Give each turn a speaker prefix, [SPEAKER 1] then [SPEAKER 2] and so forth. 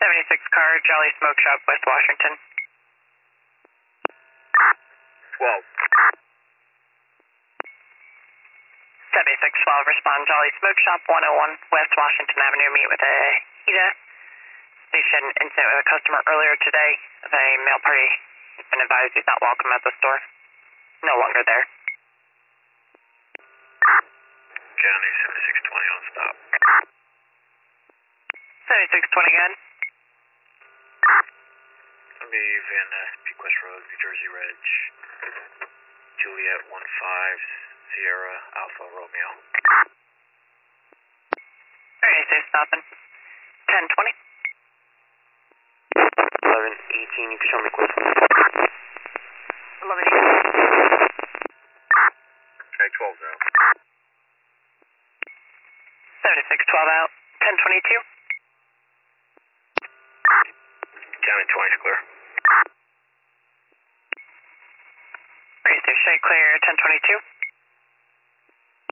[SPEAKER 1] 76 car, Jolly Smoke Shop, West Washington.
[SPEAKER 2] 12.
[SPEAKER 1] 7612, respond, Jolly Smoke Shop, 101 West Washington Avenue. Meet with a HIDA station incident with a customer earlier today. The mail party has been advised he's not welcome at the store. No longer there.
[SPEAKER 2] County 7620 on stop.
[SPEAKER 1] 7620 again.
[SPEAKER 2] Let me Van Ness, Pequest Road, New Jersey Reg. Juliet 15 Sierra Alpha Romeo.
[SPEAKER 1] Alright, so stopping. 1020.
[SPEAKER 2] 1118, you can show me quick.
[SPEAKER 1] 1118.
[SPEAKER 2] Okay, 12 now.
[SPEAKER 1] 7612 out. 1022.
[SPEAKER 2] County 20 is clear.
[SPEAKER 1] Alright, so shade clear, 1022.